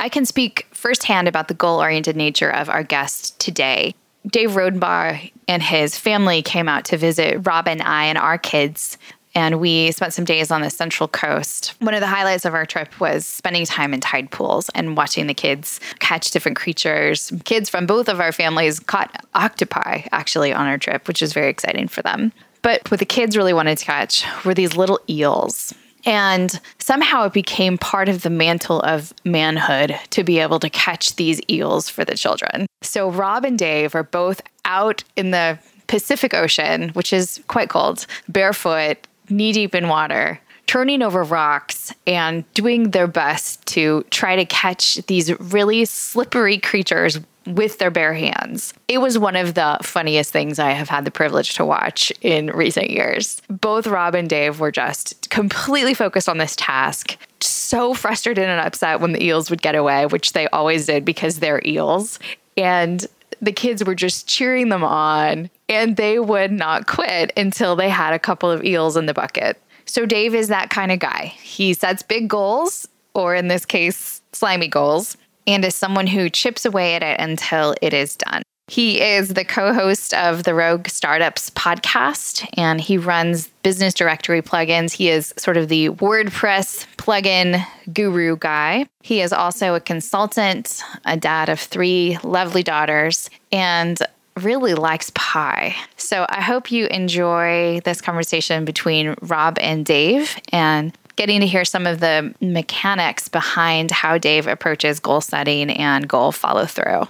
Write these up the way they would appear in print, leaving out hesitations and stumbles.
I can speak firsthand about the goal-oriented nature of our guest today. Dave Rodenbaugh and his family came out to visit Rob and I and our kids, and we spent some days on the Central Coast. One of the highlights of our trip was spending time in tide pools and watching the kids catch different creatures. Kids from both of our families caught octopi, actually, on our trip, which is very exciting for them. But what the kids really wanted to catch were these little eels. And somehow it became part of the mantle of manhood to be able to catch these eels for the children. So Rob and Dave are both out in the Pacific Ocean, which is quite cold, barefoot, knee-deep in water, turning over rocks and doing their best to try to catch these really slippery creatures with their bare hands. It was one of the funniest things I have had the privilege to watch in recent years. Both Rob and Dave were just completely focused on this task, so frustrated and upset when the eels would get away, which they always did because they're eels. And the kids were just cheering them on, and they would not quit until they had a couple of eels in the bucket. So Dave is that kind of guy. He sets big goals, or in this case, slimy goals, and is someone who chips away at it until it is done. He is the co-host of the Rogue Startups podcast, and he runs business directory plugins. He is sort of the WordPress plugin guru guy. He is also a consultant, a dad of 3 lovely daughters, and really likes pie. So I hope you enjoy this conversation between Rob and Dave and getting to hear some of the mechanics behind how Dave approaches goal setting and goal follow through.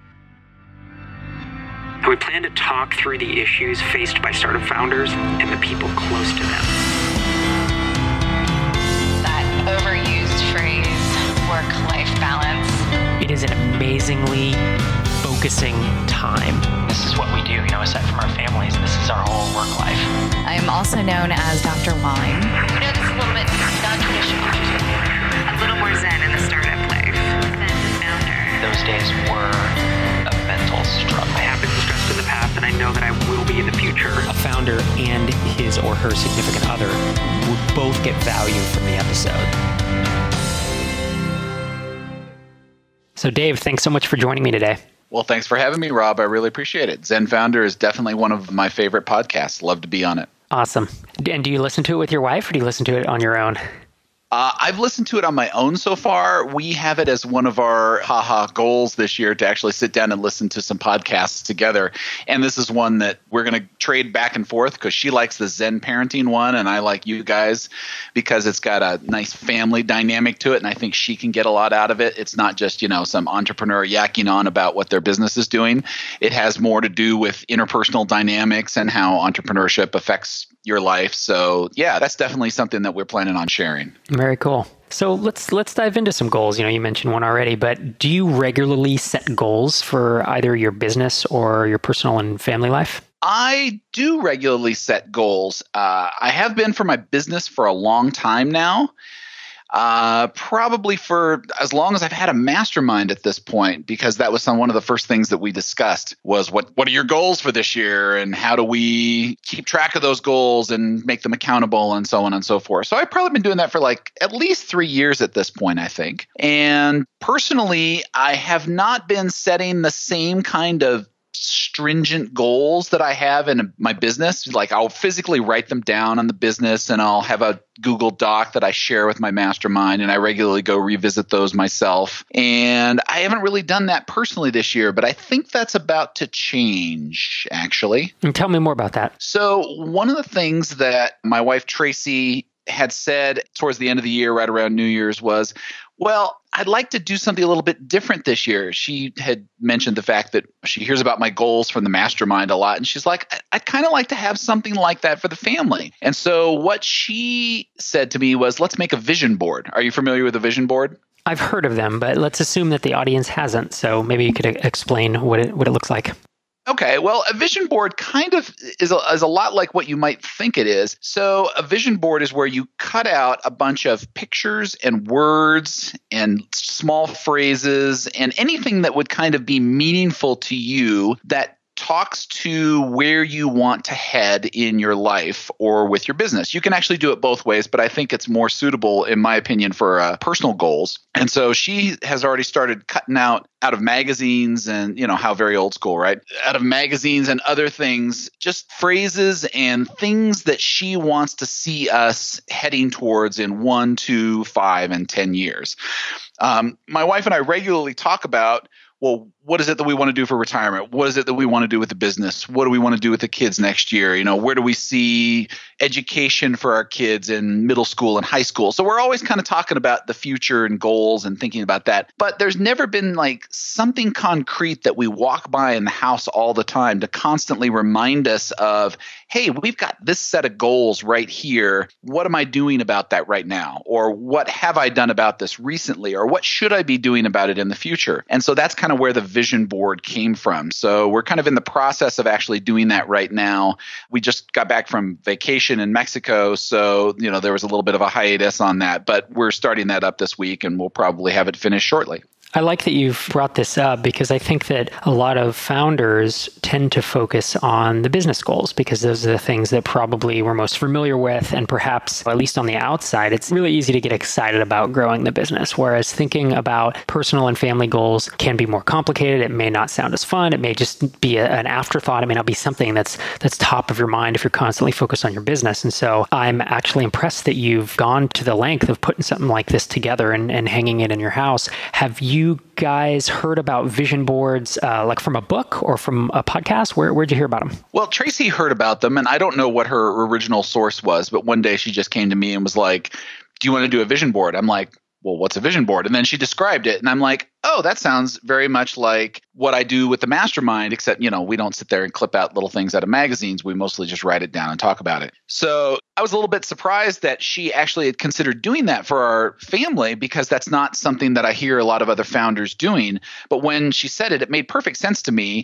We plan to talk through the issues faced by startup founders and the people close to them. That overused phrase, work-life balance. It is an amazingly focusing time. This is what we do, aside from our families, this is our whole work life. I am also known as Dr. Walling. This is a little bit non-traditional. A little more zen in the startup life. Zen the founder. Those days were a mental struggle. I have been stressed in the past, and I know that I will be in the future. A founder and his or her significant other would both get value from the episode. So Dave, thanks so much for joining me today. Well, thanks for having me, Rob. I really appreciate it. Zen Founder is definitely one of my favorite podcasts. Love to be on it. Awesome. And do you listen to it with your wife, or do you listen to it on your own? I've listened to it on my own so far. We have it as one of our goals this year to actually sit down and listen to some podcasts together. And this is one that we're going to trade back and forth because she likes the Zen parenting one and I like you guys because it's got a nice family dynamic to it. And I think she can get a lot out of it. It's not just, some entrepreneur yakking on about what their business is doing. It has more to do with interpersonal dynamics and how entrepreneurship affects your life. So yeah, that's definitely something that we're planning on sharing. Very cool. So let's dive into some goals. You mentioned one already, but do you regularly set goals for either your business or your personal and family life? I do regularly set goals. I have been for my business for a long time now. Probably for as long as I've had a mastermind at this point, because that was one of the first things that we discussed was what are your goals for this year and how do we keep track of those goals and make them accountable and so on and so forth. So I've probably been doing that for at least 3 years at this point, I think. And personally, I have not been setting the same kind of stringent goals that I have in my business. I'll physically write them down on the business and I'll have a Google Doc that I share with my mastermind and I regularly go revisit those myself. And I haven't really done that personally this year, but I think that's about to change actually. And tell me more about that. So one of the things that my wife Tracy had said towards the end of the year, right around New Year's was, well, I'd like to do something a little bit different this year. She had mentioned the fact that she hears about my goals from the mastermind a lot. And she's like, I'd kind of like to have something like that for the family. And so what she said to me was, let's make a vision board. Are you familiar with a vision board? I've heard of them, but let's assume that the audience hasn't. So maybe you could explain what it looks like. Okay, well, a vision board kind of is a lot like what you might think it is. So a vision board is where you cut out a bunch of pictures and words and small phrases and anything that would kind of be meaningful to you that talks to where you want to head in your life or with your business. You can actually do it both ways, but I think it's more suitable, in my opinion, for personal goals. And so she has already started cutting out of magazines and, how very old school, right? Out of magazines and other things, just phrases and things that she wants to see us heading towards in 1, 2, 5, and 10 years. My wife and I regularly talk about, well, what is it that we want to do for retirement? What is it that we want to do with the business? What do we want to do with the kids next year? Where do we see education for our kids in middle school and high school? So we're always kind of talking about the future and goals and thinking about that. But there's never been like something concrete that we walk by in the house all the time to constantly remind us of, hey, we've got this set of goals right here. What am I doing about that right now? Or what have I done about this recently? Or what should I be doing about it in the future? And so that's kind of where the vision board came from. So we're kind of in the process of actually doing that right now. We just got back from vacation in Mexico. So, there was a little bit of a hiatus on that, but we're starting that up this week and we'll probably have it finished shortly. I like that you've brought this up because I think that a lot of founders tend to focus on the business goals because those are the things that probably we're most familiar with. And perhaps, at least on the outside, it's really easy to get excited about growing the business. Whereas thinking about personal and family goals can be more complicated. It may not sound as fun. It may just be an afterthought. It may not be something that's top of your mind if you're constantly focused on your business. And so I'm actually impressed that you've gone to the length of putting something like this together and hanging it in your house. Have you guys heard about vision boards like from a book or from a podcast? Where'd you hear about them? Well, Tracy heard about them, and I don't know what her original source was, but one day she just came to me and was like, do you want to do a vision board? I'm like, well, what's a vision board? And then she described it, and I'm like, oh, that sounds very much like what I do with the mastermind, except, we don't sit there and clip out little things out of magazines. We mostly just write it down and talk about it. So I was a little bit surprised that she actually had considered doing that for our family because that's not something that I hear a lot of other founders doing. But when she said it, it made perfect sense to me.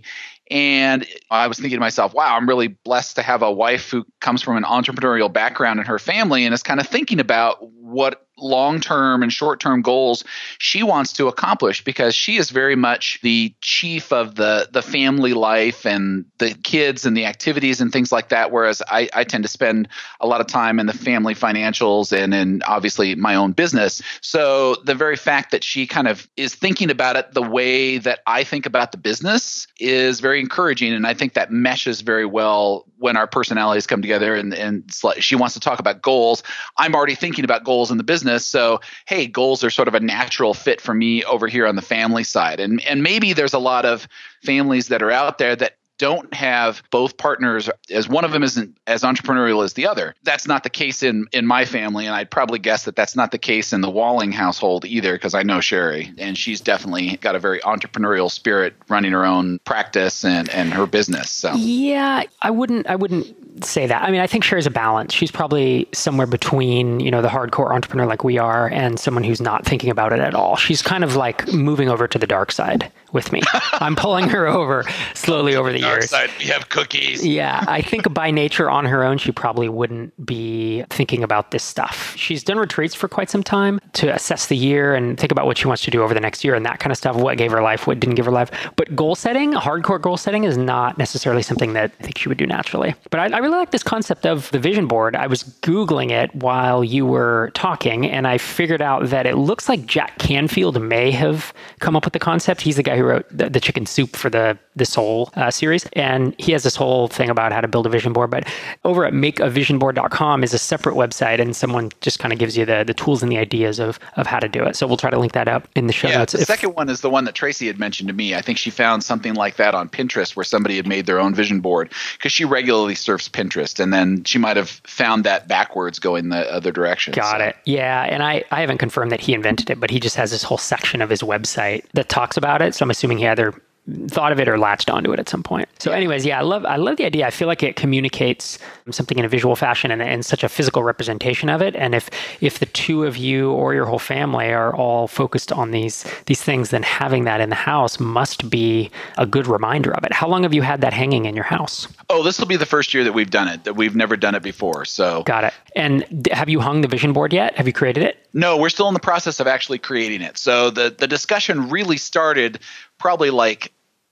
And I was thinking to myself, wow, I'm really blessed to have a wife who comes from an entrepreneurial background in her family and is kind of thinking about what long-term and short-term goals she wants to accomplish because she is very much the chief of the family life and the kids and the activities and things like that, whereas I tend to spend a lot of time in the family financials and in obviously my own business. So the very fact that she kind of is thinking about it the way that I think about the business is very encouraging, and I think that meshes very well when our personalities come together and it's like she wants to talk about goals. I'm already thinking about goals in the business. So, hey, goals are sort of a natural fit for me over here on the family side. And maybe there's a lot of families that are out there that don't have both partners as one of them isn't as entrepreneurial as the other. That's not the case in my family. And I'd probably guess that that's not the case in the Walling household either, because I know Sherry and she's definitely got a very entrepreneurial spirit running her own practice and her business. So yeah, I wouldn't say that. I mean, I think Sherry's a balance. She's probably somewhere between, the hardcore entrepreneur like we are and someone who's not thinking about it at all. She's kind of like moving over to the dark side with me. I'm pulling her over slowly over the years. Side, we have cookies. Yeah, I think by nature on her own, she probably wouldn't be thinking about this stuff. She's done retreats for quite some time to assess the year and think about what she wants to do over the next year and that kind of stuff, what gave her life, what didn't give her life. But goal setting, hardcore goal setting is not necessarily something that I think she would do naturally. But I really like this concept of the vision board. I was Googling it while you were talking, and I figured out that it looks like Jack Canfield may have come up with the concept. He's the guy who wrote the Chicken Soup for the Soul series. And he has this whole thing about how to build a vision board. But over at makeavisionboard.com is a separate website, and someone just kind of gives you the tools and the ideas of how to do it. So we'll try to link that up in the show notes. The second one is the one that Tracy had mentioned to me. I think she found something like that on Pinterest where somebody had made their own vision board because she regularly surfs Pinterest. And then she might have found that backwards going the other direction. Got it. Yeah. And I haven't confirmed that he invented it, but he just has this whole section of his website that talks about it. So I'm assuming he either thought of it or latched onto it at some point. So anyways, I love the idea. I feel like it communicates something in a visual fashion and such a physical representation of it. And if the two of you or your whole family are all focused on these things, then having that in the house must be a good reminder of it. How long have you had that hanging in your house? Oh, this will be the first year that we've done it, that we've never done it before. So got it. And have you hung the vision board yet? Have you created it? No, we're still in the process of actually creating it. So the discussion really started probably like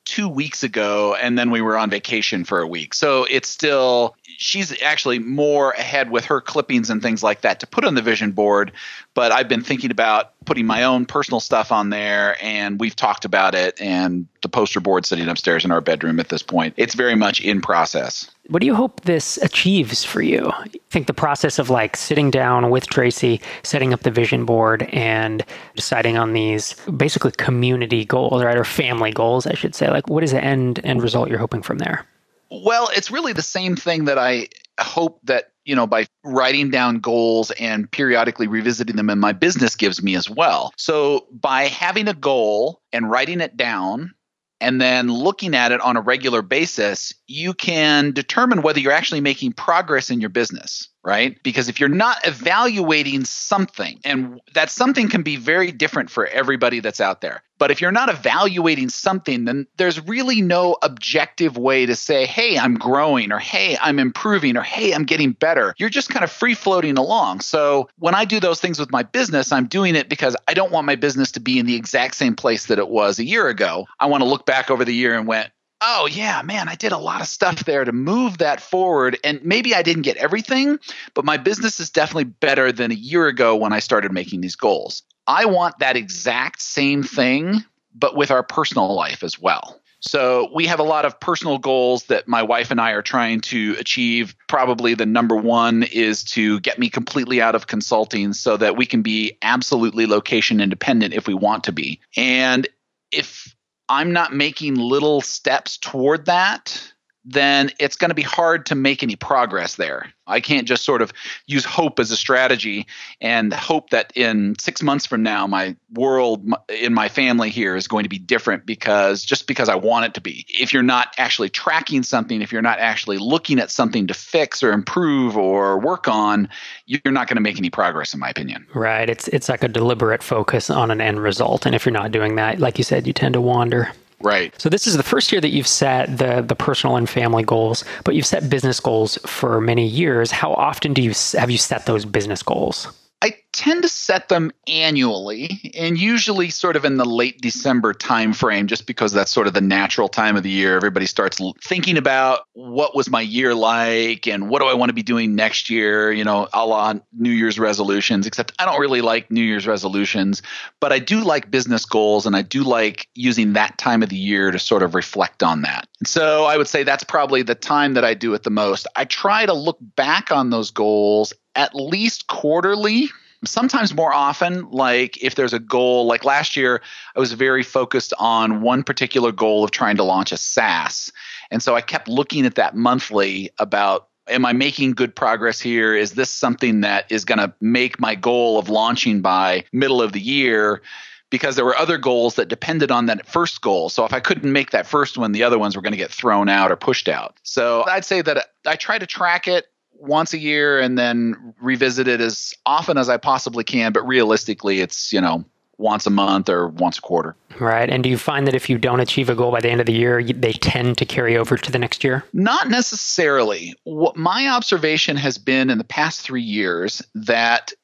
2 weeks ago, and then we were on vacation for a week. So it's still, she's actually more ahead with her clippings and things like that to put on the vision board. But I've been thinking about putting my own personal stuff on there, and we've talked about it, and the poster board sitting upstairs in our bedroom at this point. It's very much in process. What do you hope this achieves for you? I think the process of like sitting down with Tracy, setting up the vision board and deciding on these basically community goals, right? Or family goals, I should say. Like, what is the end result you're hoping from there? Well, it's really the same thing that I hope that, by writing down goals and periodically revisiting them in my business gives me as well. So by having a goal and writing it down, and then looking at it on a regular basis, you can determine whether you're actually making progress in your business, right? Because if you're not evaluating something, and that something can be very different for everybody that's out there, but if you're not evaluating something, then there's really no objective way to say, hey, I'm growing, or hey, I'm improving, or hey, I'm getting better. You're just kind of free floating along. So when I do those things with my business, I'm doing it because I don't want my business to be in the exact same place that it was a year ago. I want to look back over the year and went, oh yeah, man, I did a lot of stuff there to move that forward. And maybe I didn't get everything, but my business is definitely better than a year ago when I started making these goals. I want that exact same thing, but with our personal life as well. So we have a lot of personal goals that my wife and I are trying to achieve. Probably the number one is to get me completely out of consulting so that we can be absolutely location independent if we want to be. And if I'm not making little steps toward that, then it's going to be hard to make any progress there. I can't just sort of use hope as a strategy and hope that in 6 months from now, my world in my family here is going to be different because I want it to be. If you're not actually tracking something, if you're not actually looking at something to fix or improve or work on, you're not going to make any progress, in my opinion. Right. It's like a deliberate focus on an end result. And if you're not doing that, like you said, you tend to wander. Right. So this is the first year that you've set the personal and family goals, but you've set business goals for many years. How often have you set those business goals? I tend to set them annually, and usually sort of in the late December timeframe, just because that's sort of the natural time of the year. Everybody starts thinking about what was my year like and what do I want to be doing next year, a la New Year's resolutions, except I don't really like New Year's resolutions, but I do like business goals, and I do like using that time of the year to sort of reflect on that. And so I would say that's probably the time that I do it the most. I try to look back on those goals at least quarterly, sometimes more often. Like if there's a goal, like last year, I was very focused on one particular goal of trying to launch a SaaS. And so I kept looking at that monthly about, am I making good progress here? Is this something that is going to make my goal of launching by middle of the year? Because there were other goals that depended on that first goal. So if I couldn't make that first one, the other ones were going to get thrown out or pushed out. So I'd say that I try to track it once a year and then revisit it as often as I possibly can. But realistically, it's, once a month or once a quarter. Right. And do you find that if you don't achieve a goal by the end of the year, they tend to carry over to the next year? Not necessarily. What my observation has been in the past 3 years that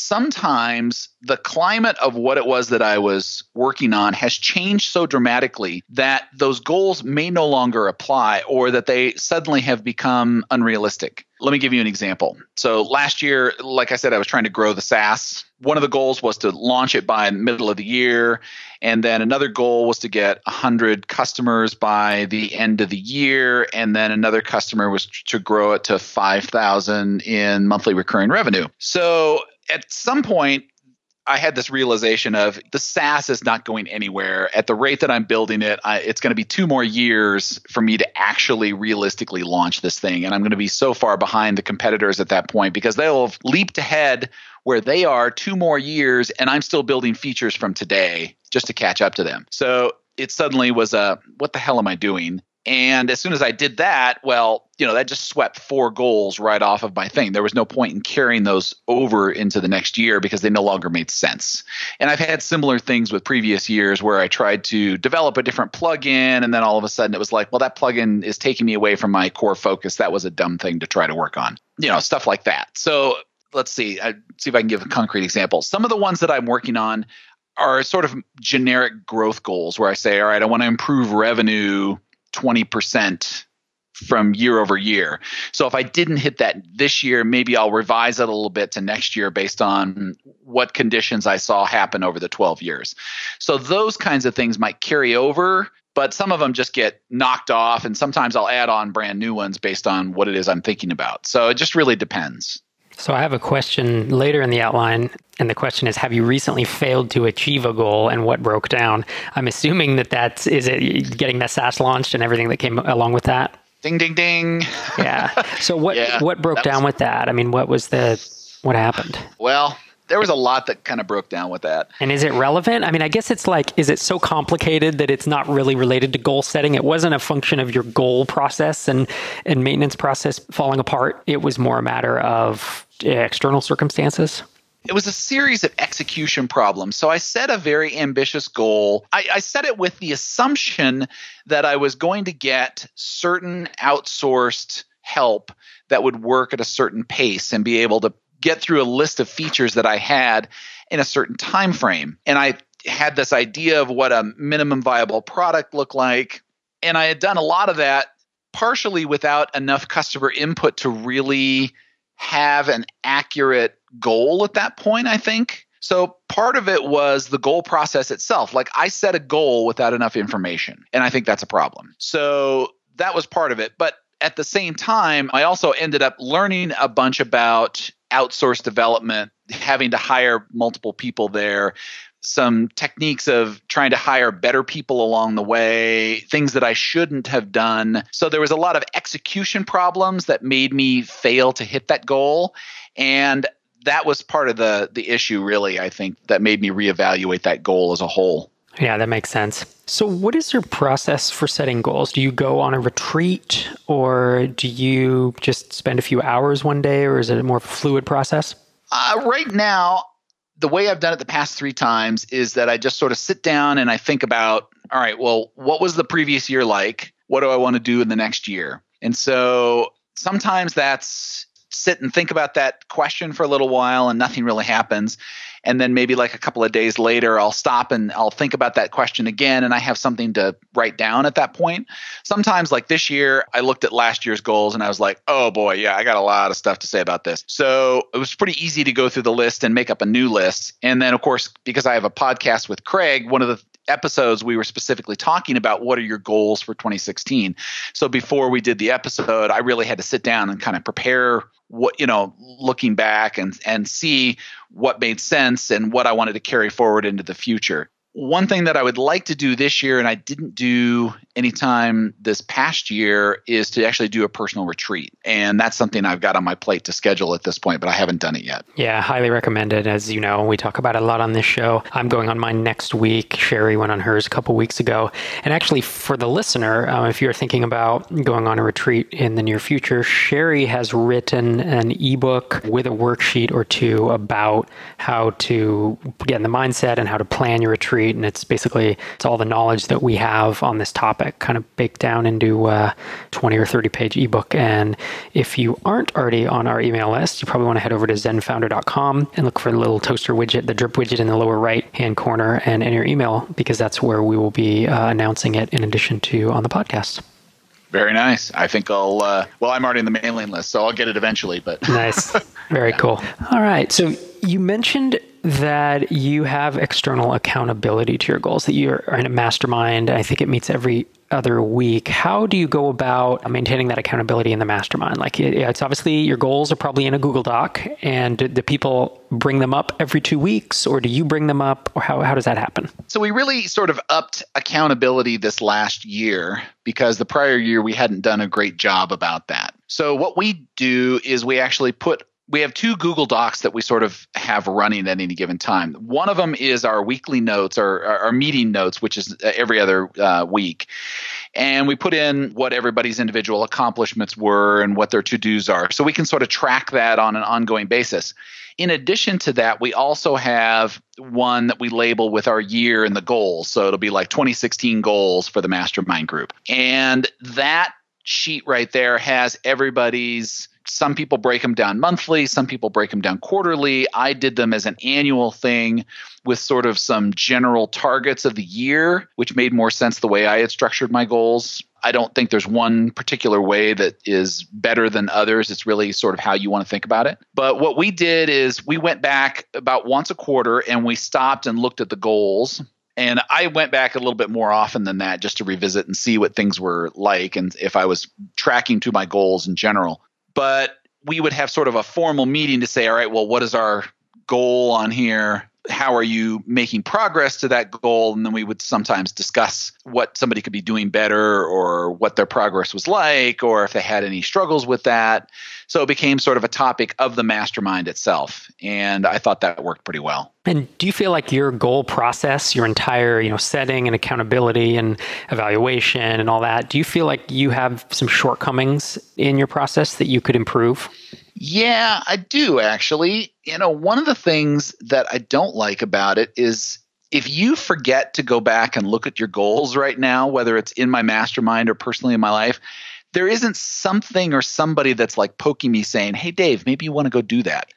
sometimes the climate of what it was that I was working on has changed so dramatically that those goals may no longer apply, or that they suddenly have become unrealistic. Let me give you an example. So last year, like I said, I was trying to grow the SaaS. One of the goals was to launch it by the middle of the year. And then another goal was to get 100 customers by the end of the year. And then another customer was to grow it to 5,000 in monthly recurring revenue. So at some point, I had this realization of the SaaS is not going anywhere. At the rate that I'm building it, it's going to be 2 more years for me to actually realistically launch this thing. And I'm going to be so far behind the competitors at that point because they'll have leaped ahead where they are 2 more years, and I'm still building features from today just to catch up to them. So it suddenly was what the hell am I doing? And as soon as I did that, that just swept 4 goals right off of my thing. There was no point in carrying those over into the next year because they no longer made sense. And I've had similar things with previous years where I tried to develop a different plugin, and then all of a sudden it was like, well, that plugin is taking me away from my core focus. That was a dumb thing to try to work on, stuff like that. So let's see. See if I can give a concrete example. Some of the ones that I'm working on are sort of generic growth goals where I say, all right, I want to improve revenue 20% from year over year. So if I didn't hit that this year, maybe I'll revise it a little bit to next year based on what conditions I saw happen over the 12 years. So those kinds of things might carry over, but some of them just get knocked off. And sometimes I'll add on brand new ones based on what it is I'm thinking about. So it just really depends. So I have a question later in the outline, and the question is, have you recently failed to achieve a goal and what broke down? I'm assuming is it getting the SaaS launched and everything that came along with that? Ding, ding, ding. Yeah. So what broke down with that? I mean, what happened? Well, there was a lot that kind of broke down with that. And is it relevant? I mean, I guess it's like, is it so complicated that it's not really related to goal setting? It wasn't a function of your goal process and maintenance process falling apart. It was more a matter of external circumstances. It was a series of execution problems. So I set a very ambitious goal. I set it with the assumption that I was going to get certain outsourced help that would work at a certain pace and be able to get through a list of features that I had in a certain time frame. And I had this idea of what a minimum viable product looked like. And I had done a lot of that partially without enough customer input to really have an accurate goal at that point, I think. So part of it was the goal process itself. Like I set a goal without enough information, and I think that's a problem. So that was part of it. But at the same time, I also ended up learning a bunch about outsourced development, having to hire multiple people there, some techniques of trying to hire better people along the way, things that I shouldn't have done. So there was a lot of execution problems that made me fail to hit that goal. And that was part of the issue, really, I think, that made me reevaluate that goal as a whole. Yeah, that makes sense. So what is your process for setting goals? Do you go on a retreat, or do you just spend a few hours one day, or is it a more fluid process? Right now, the way I've done it the past 3 times is that I just sort of sit down and I think about, all right, well, what was the previous year like? What do I want to do in the next year? And so sometimes that's sit and think about that question for a little while and nothing really happens. And then maybe like a couple of days later, I'll stop and I'll think about that question again, and I have something to write down at that point. Sometimes, like this year, I looked at last year's goals and I was like, oh boy, yeah, I got a lot of stuff to say about this. So it was pretty easy to go through the list and make up a new list. And then, of course, because I have a podcast with Craig, one of the episodes we were specifically talking about what are your goals for 2016. So before we did the episode, I really had to sit down and kind of prepare what, looking back and see what made sense and what I wanted to carry forward into the future. One thing that I would like to do this year, and I didn't do anytime this past year, is to actually do a personal retreat. And that's something I've got on my plate to schedule at this point, but I haven't done it yet. Yeah, highly recommended. As you know, we talk about it a lot on this show. I'm going on mine next week. Sherry went on hers a couple weeks ago. And actually, for the listener, if you're thinking about going on a retreat in the near future, Sherry has written an ebook with a worksheet or two about how to get in the mindset and how to plan your retreat. And it's all the knowledge that we have on this topic kind of baked down into a 20 or 30 page ebook. And if you aren't already on our email list, you probably want to head over to zenfounder.com and look for the little toaster widget, the drip widget in the lower right hand corner, and enter your email, because that's where we will be announcing it in addition to on the podcast. Very nice. I think I'm already in the mailing list, so I'll get it eventually. But Nice. Very cool. All right. So you mentioned that you have external accountability to your goals, that you're in a mastermind. I think it meets every other week. How do you go about maintaining that accountability in the mastermind? Like it's obviously your goals are probably in a Google Doc, and do people bring them up every 2 weeks, or do you bring them up, or how does that happen? So we really sort of upped accountability this last year because the prior year we hadn't done a great job about that. So what we do is we have 2 Google Docs that we sort of have running at any given time. One of them is our weekly notes, or our meeting notes, which is every other week. And we put in what everybody's individual accomplishments were and what their to-dos are. So we can sort of track that on an ongoing basis. In addition to that, we also have one that we label with our year and the goals. So it'll be like 2016 goals for the mastermind group. And that sheet right there has everybody's some people break them down monthly, some people break them down quarterly. I did them as an annual thing with sort of some general targets of the year, which made more sense the way I had structured my goals. I don't think there's one particular way that is better than others. It's really sort of how you want to think about it. But what we did is we went back about once a quarter and we stopped and looked at the goals. And I went back a little bit more often than that just to revisit and see what things were like and if I was tracking to my goals in general. But we would have sort of a formal meeting to say, all right, well, what is our goal on here? How are you making progress to that goal? And then we would sometimes discuss what somebody could be doing better or what their progress was like or if they had any struggles with that. So it became sort of a topic of the mastermind itself. And I thought that worked pretty well. And do you feel like your goal process, your entire, setting and accountability and evaluation and all that, do you feel like you have some shortcomings in your process that you could improve? Yeah, I do actually. One of the things that I don't like about it is if you forget to go back and look at your goals right now, whether it's in my mastermind or personally in my life, there isn't something or somebody that's like poking me saying, hey, Dave, maybe you want to go do that.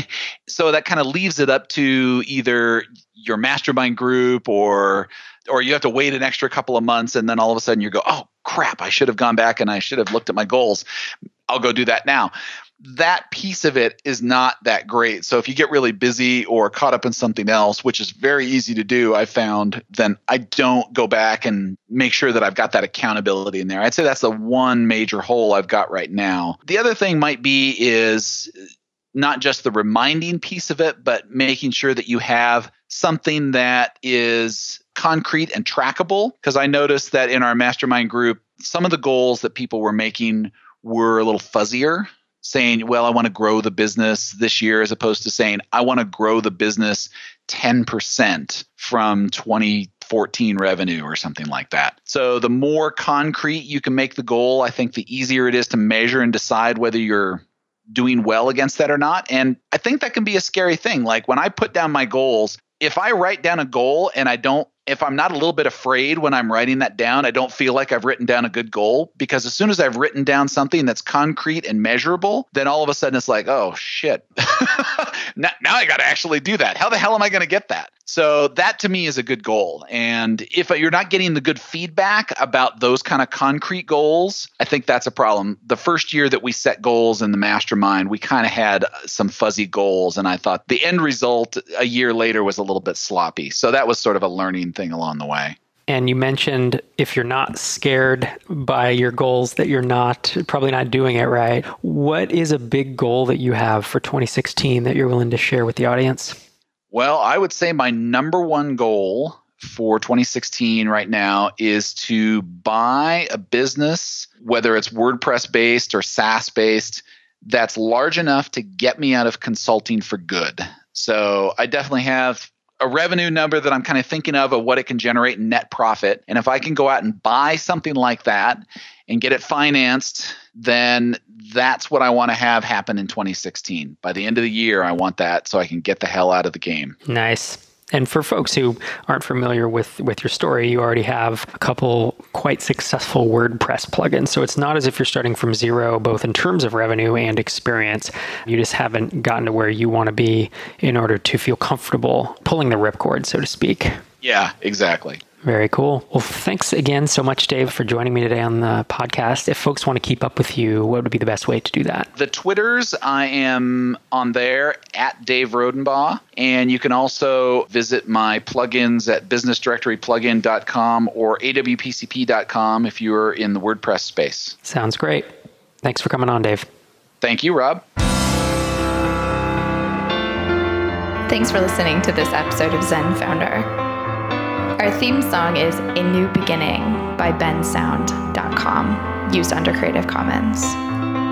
So that kind of leaves it up to either your mastermind group or you have to wait an extra couple of months and then all of a sudden you go, oh, crap, I should have gone back and I should have looked at my goals. I'll go do that now. That piece of it is not that great. So if you get really busy or caught up in something else, which is very easy to do, I found, then I don't go back and make sure that I've got that accountability in there. I'd say that's the one major hole I've got right now. The other thing might be is not just the reminding piece of it, but making sure that you have something that is concrete and trackable. Because I noticed that in our mastermind group, some of the goals that people were making were a little fuzzier, saying, well, I want to grow the business this year, as opposed to saying, I want to grow the business 10% from 2014 revenue or something like that. So the more concrete you can make the goal, I think the easier it is to measure and decide whether you're doing well against that or not. And I think that can be a scary thing. Like when I put down my goals, if I write down a goal and if I'm not a little bit afraid when I'm writing that down, I don't feel like I've written down a good goal, because as soon as I've written down something that's concrete and measurable, then all of a sudden it's like, oh shit, now I got to actually do that. How the hell am I going to get that? So that to me is a good goal. And if you're not getting the good feedback about those kind of concrete goals, I think that's a problem. The first year that we set goals in the mastermind, we kind of had some fuzzy goals. And I thought the end result a year later was a little bit sloppy. So that was sort of a learning thing along the way. And you mentioned if you're not scared by your goals, that you're probably not doing it right. What is a big goal that you have for 2016 that you're willing to share with the audience? Well, I would say my number one goal for 2016 right now is to buy a business, whether it's WordPress based or SaaS based, that's large enough to get me out of consulting for good. So I definitely have a revenue number that I'm kind of thinking of what it can generate in net profit. And if I can go out and buy something like that and get it financed, then that's what I want to have happen in 2016. By the end of the year, I want that so I can get the hell out of the game. Nice. And for folks who aren't familiar with your story, you already have a couple quite successful WordPress plugins. So it's not as if you're starting from zero, both in terms of revenue and experience. You just haven't gotten to where you want to be in order to feel comfortable pulling the ripcord, so to speak. Yeah, exactly. Very cool. Well, thanks again so much, Dave, for joining me today on the podcast. If folks want to keep up with you, what would be the best way to do that? The Twitters, I am on there at Dave Rodenbaugh. And you can also visit my plugins at businessdirectoryplugin.com or awpcp.com if you're in the WordPress space. Sounds great. Thanks for coming on, Dave. Thank you, Rob. Thanks for listening to this episode of Zen Founder. Our theme song is A New Beginning by bensound.com, used under Creative Commons.